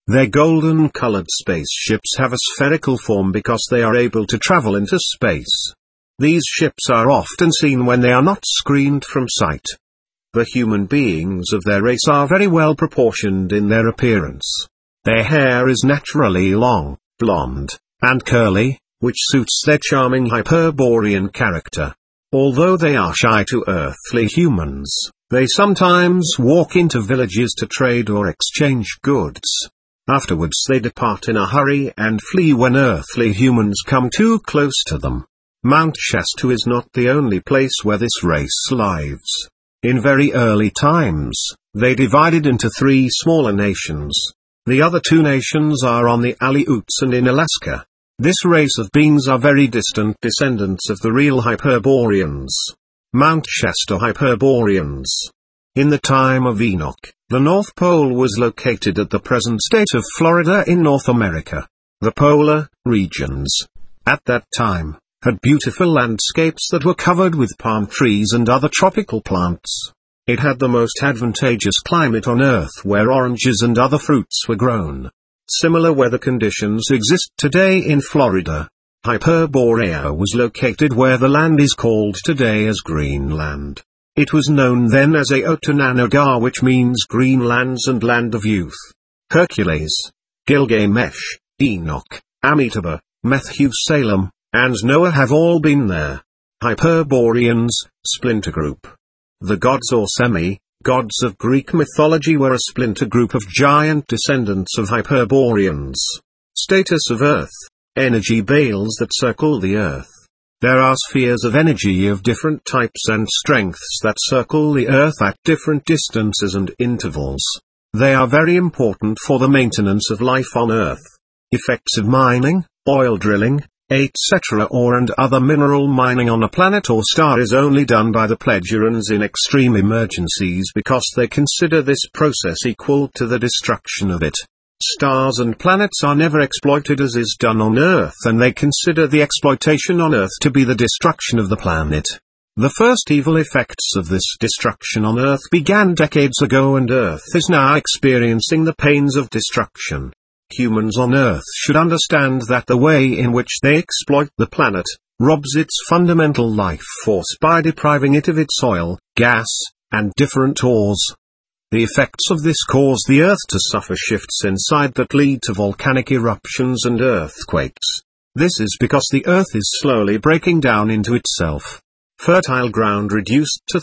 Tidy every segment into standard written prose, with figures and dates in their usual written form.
Their golden-colored spaceships have a spherical form because they are able to travel into space. These ships are often seen when they are not screened from sight. The human beings of their race are very well proportioned in their appearance. Their hair is naturally long, blonde, and curly, which suits their charming Hyperborean character. Although they are shy to earthly humans, they sometimes walk into villages to trade or exchange goods. Afterwards they depart in a hurry and flee when earthly humans come too close to them. Mount Shasta is not the only place where this race lives. In very early times, they divided into 3 smaller nations. The other 2 nations are on the Aleuts and in Alaska. This race of beings are very distant descendants of the real Hyperboreans. Mount Shasta Hyperboreans. In the time of Enoch, the North Pole was located at the present state of Florida in North America. The polar regions, at that time, had beautiful landscapes that were covered with palm trees and other tropical plants. It had the most advantageous climate on Earth where oranges and other fruits were grown. Similar weather conditions exist today in Florida. Hyperborea was located where the land is called today as Greenland. It was known then as Aotananagar, which means green lands and land of youth. Hercules, Gilgamesh, Enoch, Amitabha, Methuselah, and Noah have all been there. Hyperboreans, splinter group. The gods or semi-gods of Greek mythology were a splinter group of giant descendants of Hyperboreans. Status of Earth, energy bales that circle the Earth. There are spheres of energy of different types and strengths that circle the Earth at different distances and intervals. They are very important for the maintenance of life on Earth. Effects of mining, oil drilling, etc. ore and other mineral mining on a planet or star is only done by the Pleiadians in extreme emergencies because they consider this process equal to the destruction of it. Stars and planets are never exploited as is done on Earth, and they consider the exploitation on Earth to be the destruction of the planet. The first evil effects of this destruction on Earth began decades ago, and Earth is now experiencing the pains of destruction. Humans on Earth should understand that the way in which they exploit the planet robs its fundamental life force by depriving it of its oil, gas, and different ores. The effects of this cause the Earth to suffer shifts inside that lead to volcanic eruptions and earthquakes. This is because the Earth is slowly breaking down into itself. Fertile ground reduced to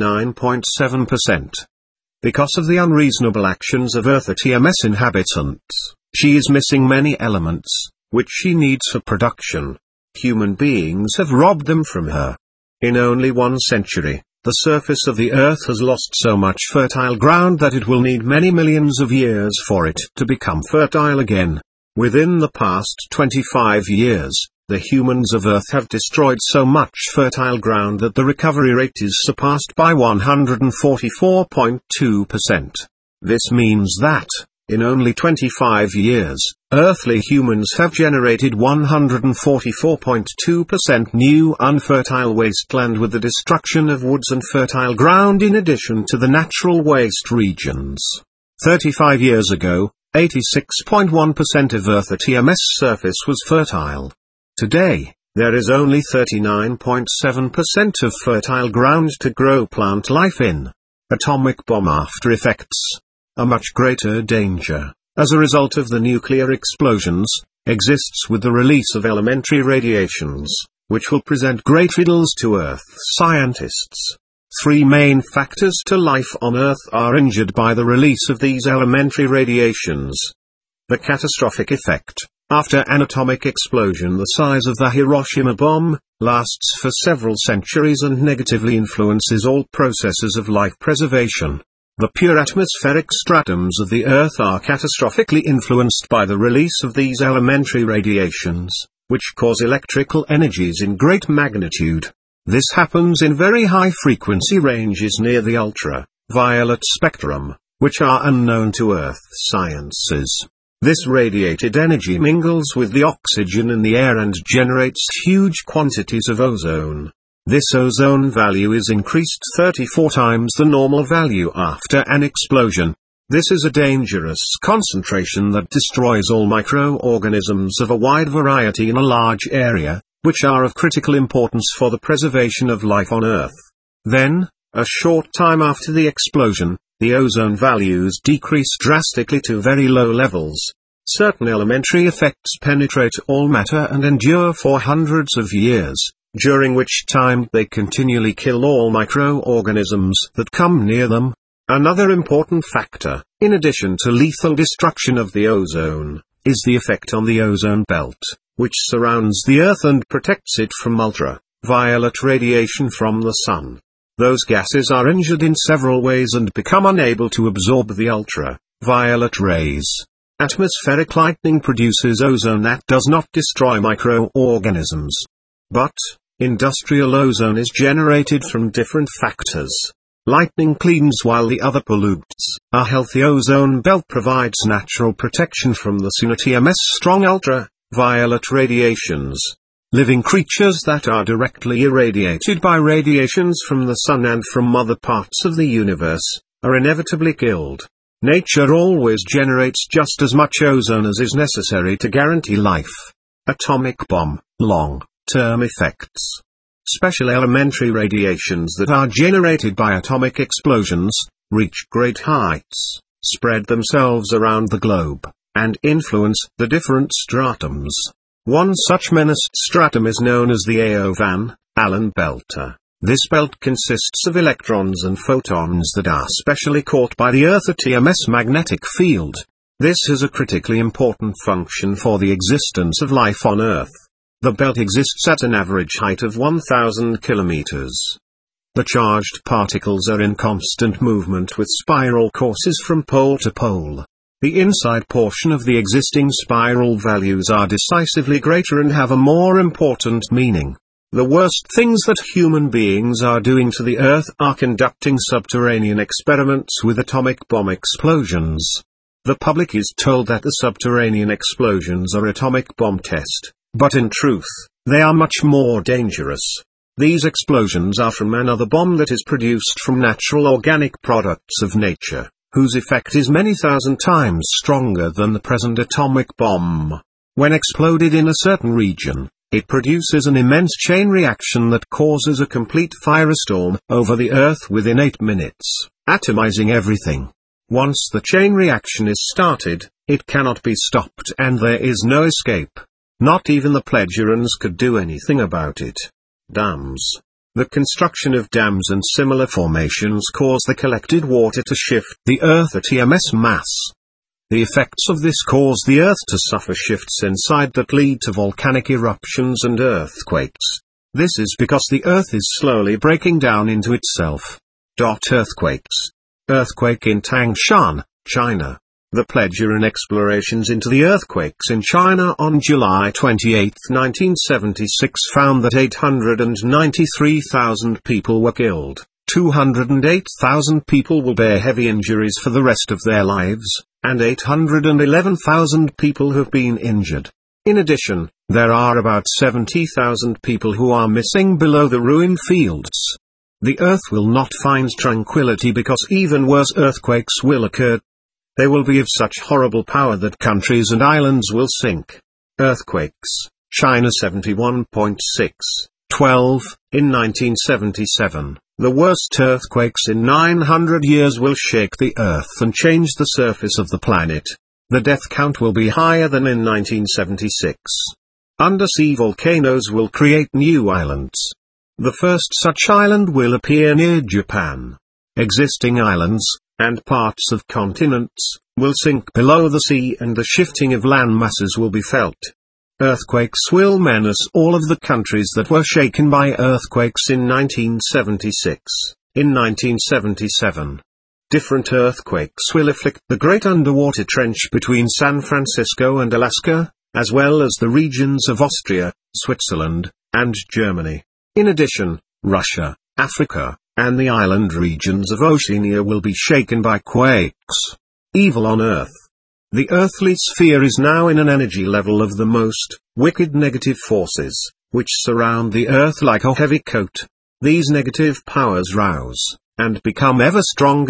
39.7%. Because of the unreasonable actions of Earth TMS inhabitants, she is missing many elements, which she needs for production. Human beings have robbed them from her. In only 1 century, the surface of the Earth has lost so much fertile ground that it will need many millions of years for it to become fertile again. Within the past 25 years, the humans of Earth have destroyed so much fertile ground that the recovery rate is surpassed by 144.2%. This means that, in only 25 years, earthly humans have generated 144.2% new unfertile wasteland with the destruction of woods and fertile ground in addition to the natural waste regions. 35 years ago, 86.1% of Earth TMS surface was fertile. Today, there is only 39.7% of fertile ground to grow plant life in. Atomic bomb after effects. A much greater danger, as a result of the nuclear explosions, exists with the release of elementary radiations, which will present great riddles to Earth scientists. 3 main factors to life on Earth are injured by the release of these elementary radiations. The catastrophic effect, after an atomic explosion the size of the Hiroshima bomb, lasts for several centuries and negatively influences all processes of life preservation. The pure atmospheric stratums of the Earth are catastrophically influenced by the release of these elementary radiations, which cause electrical energies in great magnitude. This happens in very high frequency ranges near the ultraviolet spectrum, which are unknown to Earth sciences. This radiated energy mingles with the oxygen in the air and generates huge quantities of ozone. This ozone value is increased 34 times the normal value after an explosion. This is a dangerous concentration that destroys all microorganisms of a wide variety in a large area, which are of critical importance for the preservation of life on Earth. Then, a short time after the explosion, the ozone values decrease drastically to very low levels. Certain elementary effects penetrate all matter and endure for hundreds of years, during which time they continually kill all microorganisms that come near them. Another important factor, in addition to lethal destruction of the ozone, is the effect on the ozone belt, which surrounds the Earth and protects it from ultraviolet radiation from the sun. Those gases are injured in several ways and become unable to absorb the ultraviolet rays. Atmospheric lightning produces ozone that does not destroy microorganisms. But, industrial ozone is generated from different factors. Lightning cleans while the other pollutes. A healthy ozone belt provides natural protection from the Sun TMS strong ultraviolet radiations. Living creatures that are directly irradiated by radiations from the sun and from other parts of the universe, are inevitably killed. Nature always generates just as much ozone as is necessary to guarantee life. Atomic bomb, long-term effects. Special elementary radiations that are generated by atomic explosions, reach great heights, spread themselves around the globe, and influence the different stratums. One such menaced stratum is known as the A.O. Van Allen belt. This belt consists of electrons and photons that are specially caught by the Earth TMS magnetic field. This has a critically important function for the existence of life on Earth. The belt exists at an average height of 1,000 kilometers. The charged particles are in constant movement with spiral courses from pole to pole. The inside portion of the existing spiral values are decisively greater and have a more important meaning. The worst things that human beings are doing to the Earth are conducting subterranean experiments with atomic bomb explosions. The public is told that the subterranean explosions are atomic bomb test. But in truth, they are much more dangerous. These explosions are from another bomb that is produced from natural organic products of nature, whose effect is many thousand times stronger than the present atomic bomb. When exploded in a certain region, it produces an immense chain reaction that causes a complete firestorm over the Earth within 8 minutes, atomizing everything. Once the chain reaction is started, it cannot be stopped and there is no escape. Not even the Pledgerans could do anything about it. Dams. The construction of dams and similar formations cause the collected water to shift the Earth TMS mass. The effects of this cause the Earth to suffer shifts inside that lead to volcanic eruptions and earthquakes. This is because the Earth is slowly breaking down into itself. Earthquakes. Earthquake in Tangshan, China. The Pledgeran explorations into the earthquakes in China on July 28, 1976 found that 893,000 people were killed, 208,000 people will bear heavy injuries for the rest of their lives, and 811,000 people have been injured. In addition, there are about 70,000 people who are missing below the ruined fields. The Earth will not find tranquility because even worse earthquakes will occur. They will be of such horrible power that countries and islands will sink. Earthquakes, China 71.6, 12, in 1977. The worst earthquakes in 900 years will shake the Earth and change the surface of the planet. The death count will be higher than in 1976. Undersea volcanoes will create new islands. The first such island will appear near Japan. Existing islands, and parts of continents, will sink below the sea and the shifting of land masses will be felt. Earthquakes will menace all of the countries that were shaken by earthquakes in 1976, in 1977. Different earthquakes will afflict the great underwater trench between San Francisco and Alaska, as well as the regions of Austria, Switzerland, and Germany. In addition, Russia, Africa, and the island regions of Oceania will be shaken by quakes. Evil on Earth. The earthly sphere is now in an energy level of the most wicked negative forces, which surround the Earth like a heavy coat. These negative powers rouse, and become ever stronger,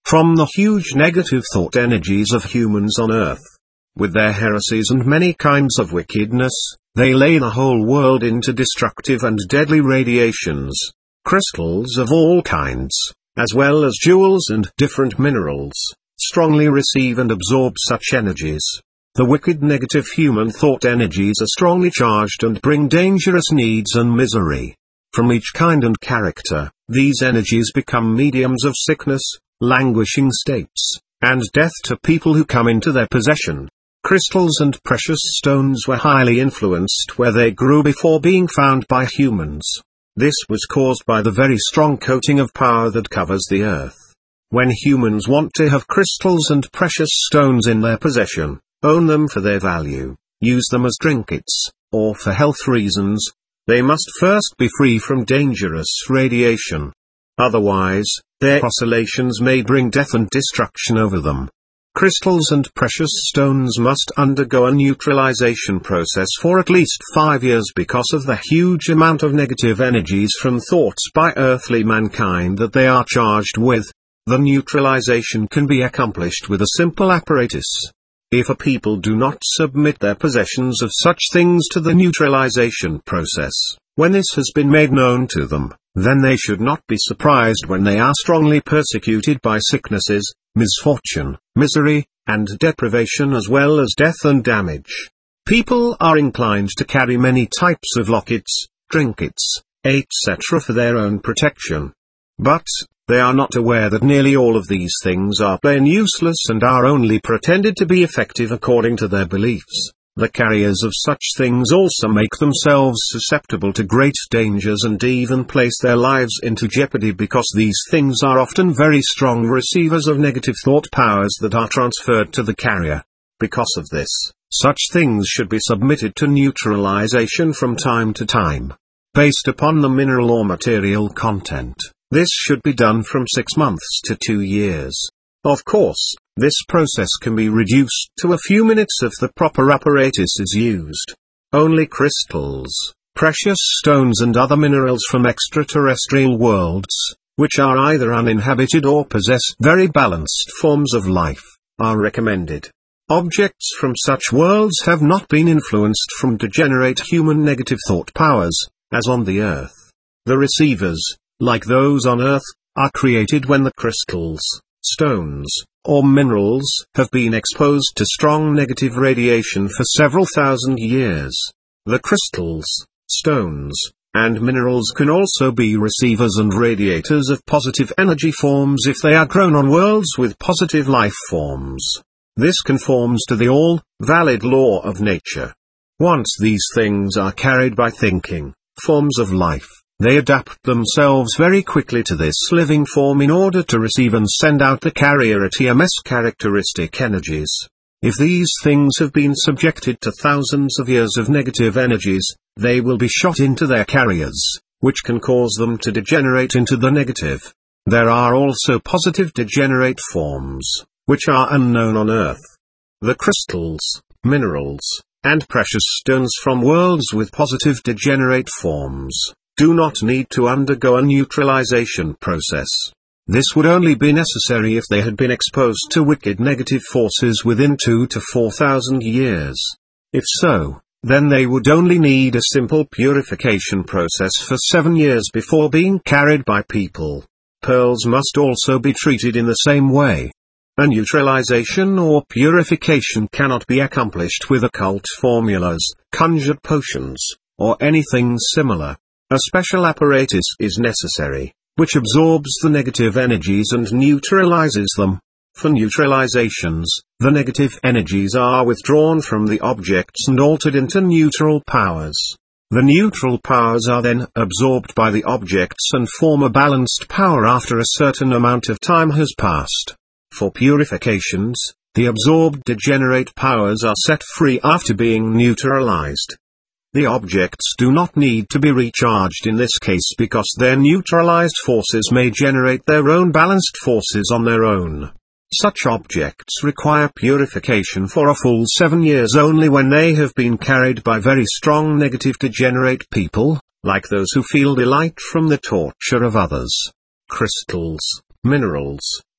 from the huge negative thought energies of humans on earth. With their heresies and many kinds of wickedness, they lay the whole world into destructive and deadly radiations. Crystals of all kinds, as well as jewels and different minerals, strongly receive and absorb such energies. The wicked negative human thought energies are strongly charged and bring dangerous needs and misery. From each kind and character, these energies become mediums of sickness, languishing states, and death to people who come into their possession. Crystals and precious stones were highly influenced where they grew before being found by humans. This was caused by the very strong coating of power that covers the earth. When humans want to have crystals and precious stones in their possession, own them for their value, use them as trinkets, or for health reasons, they must first be free from dangerous radiation. Otherwise, their oscillations may bring death and destruction over them. Crystals and precious stones must undergo a neutralization process for at least 5 years because of the huge amount of negative energies from thoughts by earthly mankind that they are charged with. The neutralization can be accomplished with a simple apparatus. If a people do not submit their possessions of such things to the neutralization process, when this has been made known to them, then they should not be surprised when they are strongly persecuted by sicknesses, misfortune, misery, and deprivation as well as death and damage. People are inclined to carry many types of lockets, trinkets, etc. for their own protection. But, they are not aware that nearly all of these things are plain useless and are only pretended to be effective according to their beliefs. The carriers of such things also make themselves susceptible to great dangers and even place their lives into jeopardy because these things are often very strong receivers of negative thought powers that are transferred to the carrier. Because of this, such things should be submitted to neutralization from time to time, based upon the mineral or material content. This should be done from 6 months to 2 years. Of course, this process can be reduced to a few minutes if the proper apparatus is used. Only crystals, precious stones and other minerals from extraterrestrial worlds, which are either uninhabited or possess very balanced forms of life, are recommended. Objects from such worlds have not been influenced from degenerate human negative thought powers, as on the earth. The receivers, like those on earth, are created when the crystals, stones, or minerals have been exposed to strong negative radiation for several thousand years. The crystals, stones, and minerals can also be receivers and radiators of positive energy forms if they are grown on worlds with positive life forms. This conforms to the all-valid law of nature. Once these things are carried by thinking forms of life, they adapt themselves very quickly to this living form in order to receive and send out the carrier at EMS characteristic energies. If these things have been subjected to thousands of years of negative energies, they will be shot into their carriers, which can cause them to degenerate into the negative. There are also positive degenerate forms, which are unknown on Earth. The crystals, minerals, and precious stones from worlds with positive degenerate forms do not need to undergo a neutralization process. This would only be necessary if they had been exposed to wicked negative forces within 2,000 to 4,000 years. If so, then they would only need a simple purification process for 7 years before being carried by people. Pearls must also be treated in the same way. A neutralization or purification cannot be accomplished with occult formulas, conjured potions, or anything similar. A special apparatus is necessary, which absorbs the negative energies and neutralizes them. For neutralizations, the negative energies are withdrawn from the objects and altered into neutral powers. The neutral powers are then absorbed by the objects and form a balanced power after a certain amount of time has passed. For purifications, the absorbed degenerate powers are set free after being neutralized. The objects do not need to be recharged in this case because their neutralized forces may generate their own balanced forces on their own. Such objects require purification for a full 7 years only when they have been carried by very strong negative degenerate people, like those who feel delight from the torture of others. Crystals, minerals,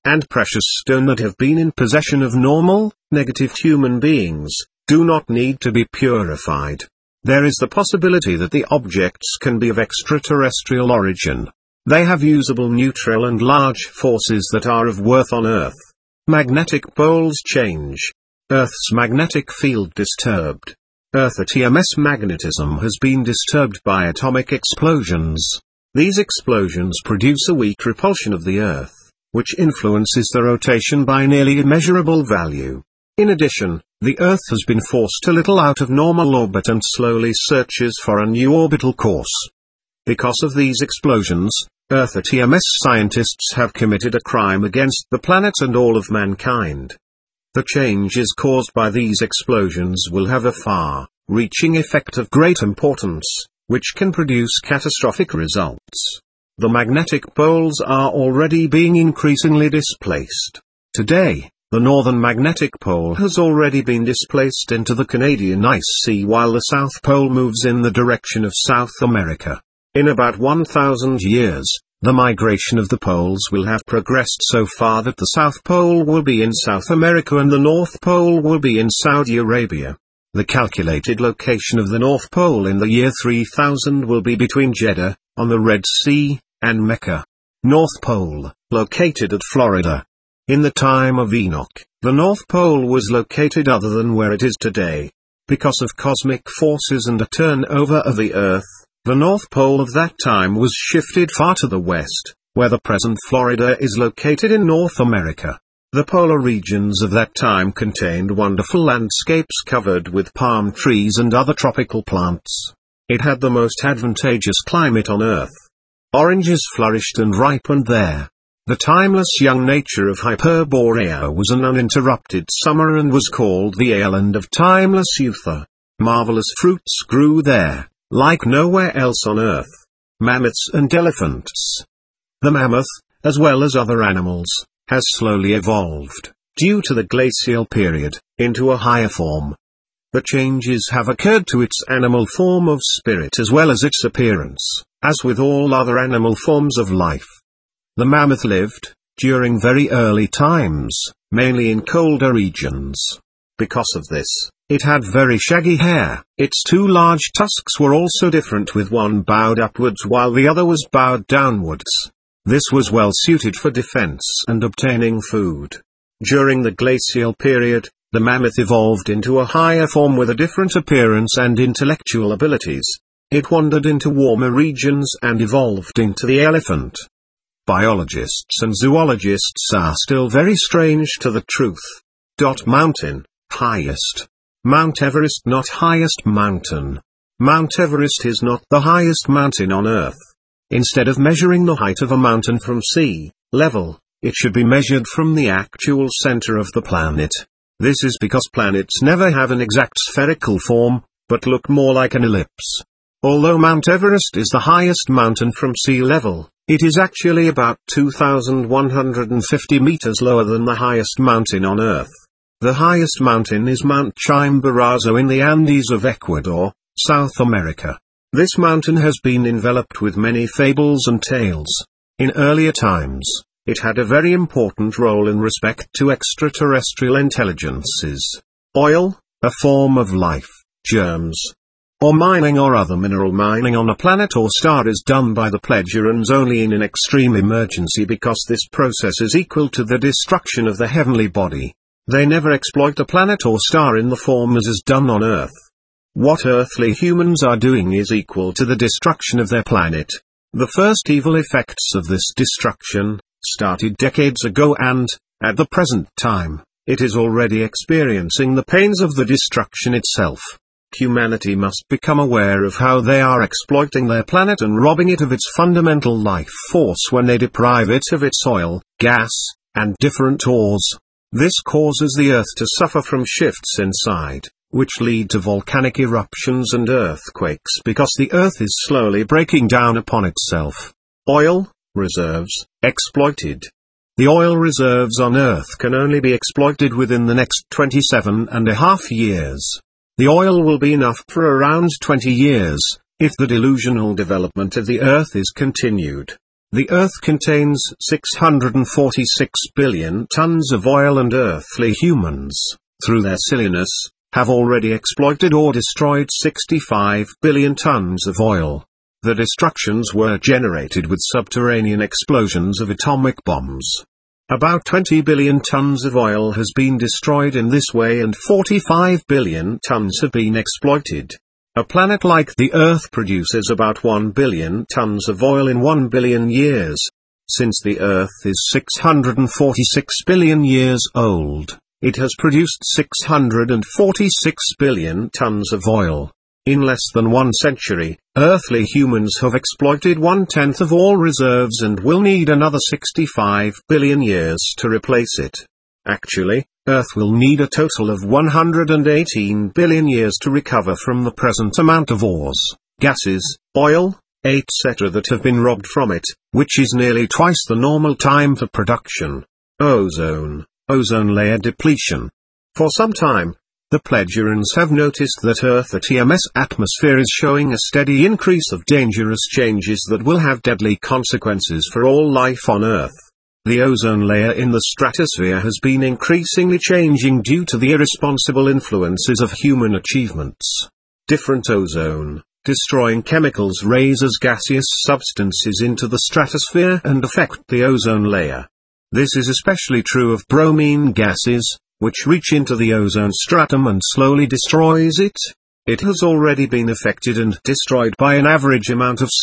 and precious stone that have been in possession of normal, negative human beings, do not need to be purified. There is the possibility that the objects can be of extraterrestrial origin. They have usable neutral and large forces that are of worth on Earth. Magnetic poles change. Earth's magnetic field disturbed. Earth EMS magnetism has been disturbed by atomic explosions. These explosions produce a weak repulsion of the Earth, which influences the rotation by nearly immeasurable value. In addition, the Earth has been forced a little out of normal orbit and slowly searches for a new orbital course. Because of these explosions, Earth EMS scientists have committed a crime against the planet and all of mankind. The changes caused by these explosions will have a far-reaching effect of great importance, which can produce catastrophic results. The magnetic poles are already being increasingly displaced. Today, the northern magnetic pole has already been displaced into the Canadian Ice Sea while the South Pole moves in the direction of South America. In about 1,000 years, the migration of the poles will have progressed so far that the South Pole will be in South America and the North Pole will be in Saudi Arabia. The calculated location of the North Pole in the year 3000 will be between Jeddah, on the Red Sea, and Mecca. North Pole, located at Florida. In the time of Enoch, the North Pole was located other than where it is today. Because of cosmic forces and a turnover of the Earth, the North Pole of that time was shifted far to the west, where the present Florida is located in North America. The polar regions of that time contained wonderful landscapes covered with palm trees and other tropical plants. It had the most advantageous climate on Earth. Oranges flourished and ripened there. The timeless young nature of Hyperborea was an uninterrupted summer and was called the island of timeless youth. Marvelous fruits grew there, like nowhere else on Earth. Mammoths and elephants. The mammoth, as well as other animals, has slowly evolved, due to the glacial period, into a higher form. The changes have occurred to its animal form of spirit as well as its appearance, as with all other animal forms of life. The mammoth lived, during very early times, mainly in colder regions. Because of this, it had very shaggy hair. Its two large tusks were also different, with one bowed upwards while the other was bowed downwards. This was well suited for defense and obtaining food. During the glacial period, the mammoth evolved into a higher form with a different appearance and intellectual abilities. It wandered into warmer regions and evolved into the elephant. Biologists and zoologists are still very strange to the truth. Mountain, highest. Mount Everest not highest mountain. Mount Everest is not the highest mountain on Earth. Instead of measuring the height of a mountain from sea level, it should be measured from the actual center of the planet. This is because planets never have an exact spherical form, but look more like an ellipse. Although Mount Everest is the highest mountain from sea level, it is actually about 2,150 meters lower than the highest mountain on Earth. The highest mountain is Mount Chimborazo in the Andes of Ecuador, South America. This mountain has been enveloped with many fables and tales. In earlier times, it had a very important role in respect to extraterrestrial intelligences. Oil, a form of life, germs, or mining or other mineral mining on a planet or star is done by the Pleiadians only in an extreme emergency, because this process is equal to the destruction of the heavenly body. They never exploit a planet or star in the form as is done on Earth. What earthly humans are doing is equal to the destruction of their planet. The first evil effects of this destruction started decades ago and, at the present time, it is already experiencing the pains of the destruction itself. Humanity must become aware of how they are exploiting their planet and robbing it of its fundamental life force when they deprive it of its oil, gas, and different ores. This causes the Earth to suffer from shifts inside, which lead to volcanic eruptions and earthquakes because the Earth is slowly breaking down upon itself. Oil reserves exploited. The oil reserves on Earth can only be exploited within the next 27.5 years. The oil will be enough for around 20 years, if the delusional development of the Earth is continued. The Earth contains 646 billion tons of oil, and earthly humans, through their silliness, have already exploited or destroyed 65 billion tons of oil. The destructions were generated with subterranean explosions of atomic bombs. About 20 billion tons of oil has been destroyed in this way, and 45 billion tons have been exploited. A planet like the Earth produces about 1 billion tons of oil in 1 billion years. Since the Earth is 646 billion years old, it has produced 646 billion tons of oil. In less than 1 century, earthly humans have exploited 1/10 of all reserves and will need another 65 billion years to replace it. Actually, Earth will need a total of 118 billion years to recover from the present amount of ores, gases, oil, etc. that have been robbed from it, which is nearly twice the normal time for production. Ozone layer depletion. For some time, the pledgerans have noticed that Earth's atmosphere is showing a steady increase of dangerous changes that will have deadly consequences for all life on Earth. The ozone layer in the stratosphere has been increasingly changing due to the irresponsible influences of human achievements. Different ozone-destroying chemicals raise as gaseous substances into the stratosphere and affect the ozone layer. This is especially true of bromine gases, which reach into the ozone stratum and slowly destroys it. It has already been affected and destroyed by an average amount of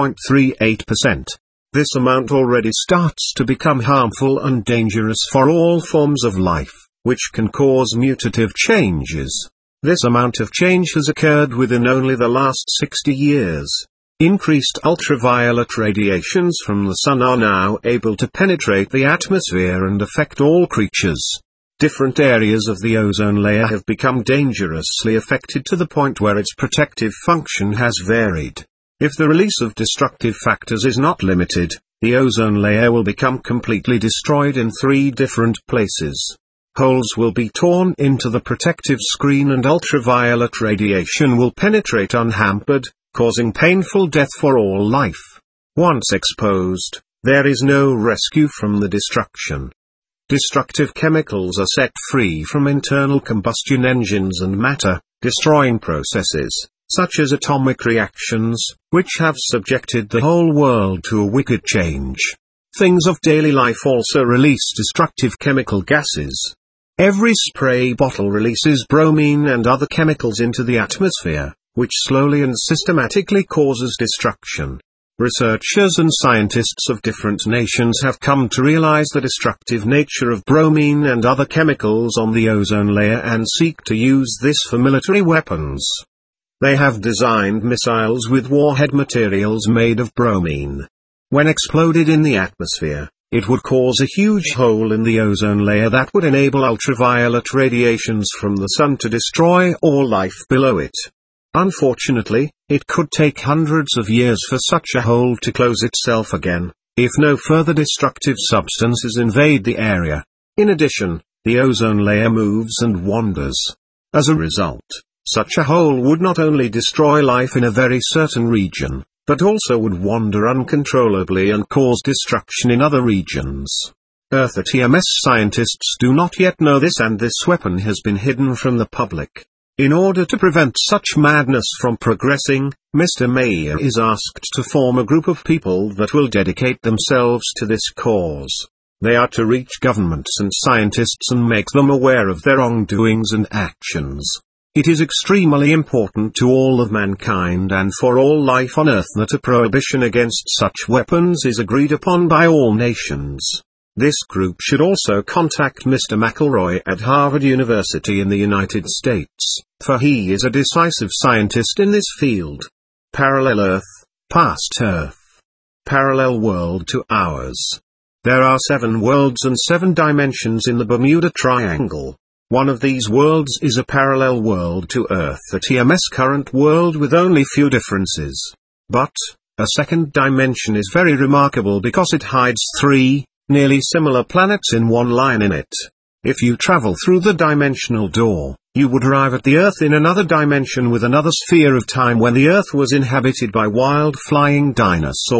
6.38%. This amount already starts to become harmful and dangerous for all forms of life, which can cause mutative changes. This amount of change has occurred within only the last 60 years. Increased ultraviolet radiations from the sun are now able to penetrate the atmosphere and affect all creatures. Different areas of the ozone layer have become dangerously affected to the point where its protective function has varied. If the release of destructive factors is not limited, the ozone layer will become completely destroyed in 3 different places. Holes will be torn into the protective screen and ultraviolet radiation will penetrate unhampered, causing painful death for all life. Once exposed, there is no rescue from the destruction. Destructive chemicals are set free from internal combustion engines and matter-destroying processes, such as atomic reactions, which have subjected the whole world to a wicked change. Things of daily life also release destructive chemical gases. Every spray bottle releases bromine and other chemicals into the atmosphere, which slowly and systematically causes destruction. Researchers and scientists of different nations have come to realize the destructive nature of bromine and other chemicals on the ozone layer and seek to use this for military weapons. They have designed missiles with warhead materials made of bromine. When exploded in the atmosphere, it would cause a huge hole in the ozone layer that would enable ultraviolet radiations from the sun to destroy all life below it. Unfortunately, it could take hundreds of years for such a hole to close itself again, if no further destructive substances invade the area. In addition, the ozone layer moves and wanders. As a result, such a hole would not only destroy life in a very certain region, but also would wander uncontrollably and cause destruction in other regions. Earth-ATMS scientists do not yet know this, and this weapon has been hidden from the public. In order to prevent such madness from progressing, Mr. Mayer is asked to form a group of people that will dedicate themselves to this cause. They are to reach governments and scientists and make them aware of their wrongdoings and actions. It is extremely important to all of mankind and for all life on Earth that a prohibition against such weapons is agreed upon by all nations. This group should also contact Mr. McElroy at Harvard University in the United States, for he is a decisive scientist in this field. Parallel Earth, past Earth. Parallel world to ours. There are 7 worlds and 7 dimensions in the Bermuda Triangle. One of these worlds is a parallel world to Earth-ATMS current world with only few differences. But, a second dimension is very remarkable because it hides 3 nearly similar planets in one line in it. If you travel through the dimensional door, you would arrive at the Earth in another dimension with another sphere of time when the Earth was inhabited by wild flying dinosaurs.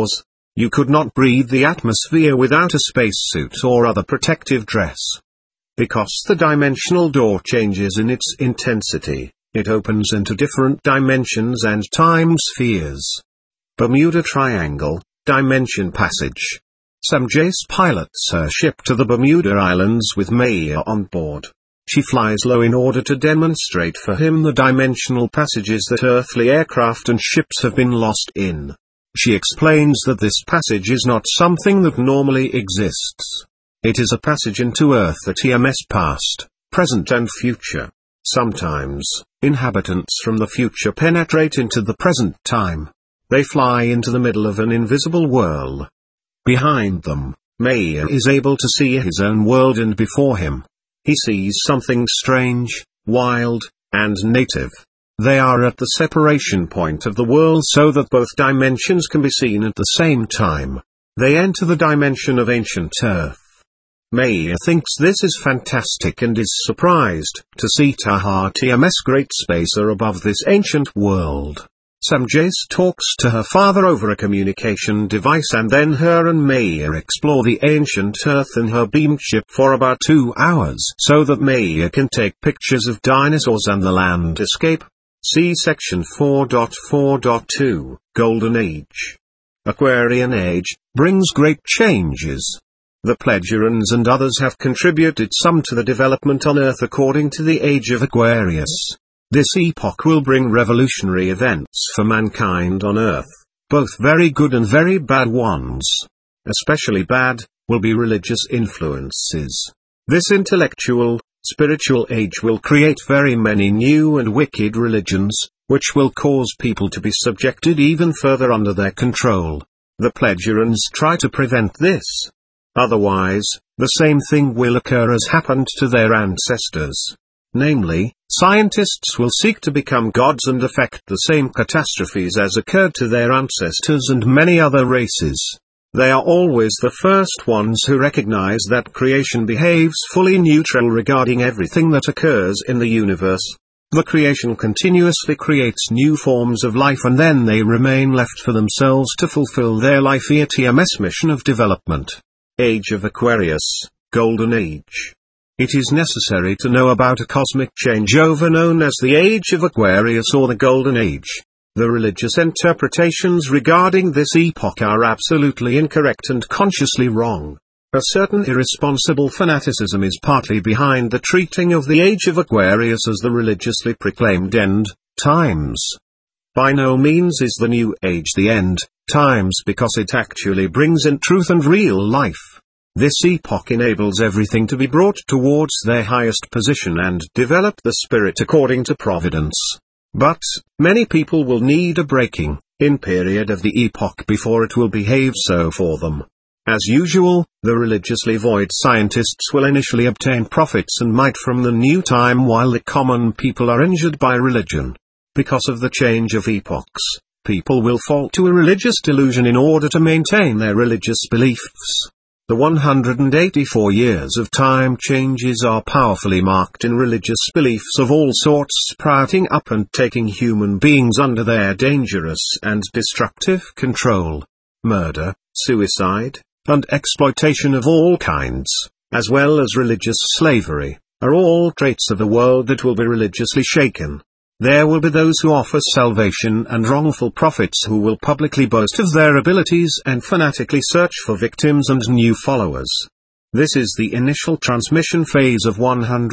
You could not breathe the atmosphere without a spacesuit or other protective dress. Because the dimensional door changes in its intensity, it opens into different dimensions and time spheres. Bermuda Triangle, Dimension Passage. Sam Jace pilots her ship to the Bermuda Islands with Maya on board. She flies low in order to demonstrate for him the dimensional passages that earthly aircraft and ships have been lost in. She explains that this passage is not something that normally exists. It is a passage into Earth at TMS past, present and future. Sometimes, inhabitants from the future penetrate into the present time. They fly into the middle of an invisible world. Behind them, Maya is able to see his own world, and before him, he sees something strange, wild, and native. They are at the separation point of the world so that both dimensions can be seen at the same time. They enter the dimension of ancient Earth. Maya thinks this is fantastic and is surprised to see Taha TMS Great Spacer above this ancient world. Sam Jace talks to her father over a communication device, and then her and Maya explore the ancient Earth in her beamed ship for about 2 hours so that Maya can take pictures of dinosaurs and the land escape. See section 4.4.2, Golden Age. Aquarian Age brings great changes. The Pledgerans and others have contributed some to the development on Earth according to the Age of Aquarius. This epoch will bring revolutionary events for mankind on Earth, both very good and very bad ones. Especially bad will be religious influences. This intellectual, spiritual age will create very many new and wicked religions, which will cause people to be subjected even further under their control. The Pledgerans try to prevent this. Otherwise, the same thing will occur as happened to their ancestors. Namely, scientists will seek to become gods and affect the same catastrophes as occurred to their ancestors and many other races. They are always the first ones who recognize that creation behaves fully neutral regarding everything that occurs in the universe. The creation continuously creates new forms of life, and then they remain left for themselves to fulfill their life year TMS mission of development. Age of Aquarius, Golden Age. It is necessary to know about a cosmic changeover known as the Age of Aquarius or the Golden Age. The religious interpretations regarding this epoch are absolutely incorrect and consciously wrong. A certain irresponsible fanaticism is partly behind the treating of the Age of Aquarius as the religiously proclaimed end times. By no means is the new age the end times, because it actually brings in truth and real life. This epoch enables everything to be brought towards their highest position and develop the spirit according to providence. But, many people will need a breaking in period of the epoch before it will behave so for them. As usual, the religiously void scientists will initially obtain profits and might from the new time, while the common people are injured by religion. Because of the change of epochs, people will fall to a religious delusion in order to maintain their religious beliefs. The 184 years of time changes are powerfully marked in religious beliefs of all sorts, sprouting up and taking human beings under their dangerous and destructive control. Murder, suicide, and exploitation of all kinds, as well as religious slavery, are all traits of a world that will be religiously shaken. There will be those who offer salvation and wrongful prophets who will publicly boast of their abilities and fanatically search for victims and new followers. This is the initial transmission phase of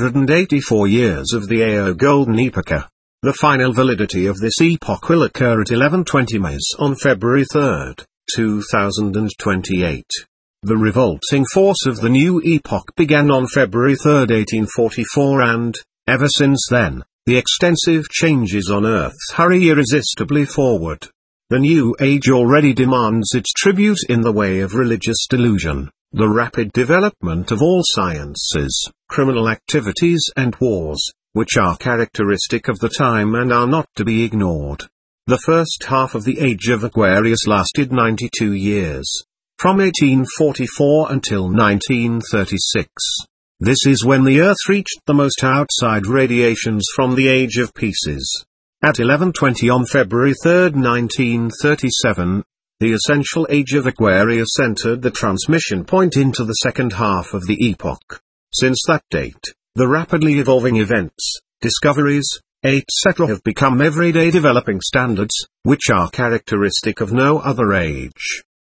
184 years of the AO Golden Epocha. The final validity of this epoch will occur at 11:20 Ms on February 3, 2028. The revolting force of the new epoch began on February 3, 1844, and, ever since then, the extensive changes on Earth hurry irresistibly forward. The new age already demands its tribute in the way of religious delusion, the rapid development of all sciences, criminal activities and wars, which are characteristic of the time and are not to be ignored. The first half of the Age of Aquarius lasted 92 years, from 1844 until 1936. This is when the Earth reached the most outside radiations from the Age of Pieces. At 11:20 on February 3, 1937, The essential age of Aquarius entered the transmission point into the second half of the epoch. Since that date, the rapidly evolving events, discoveries, etc. have become everyday developing standards, which are characteristic of no other age.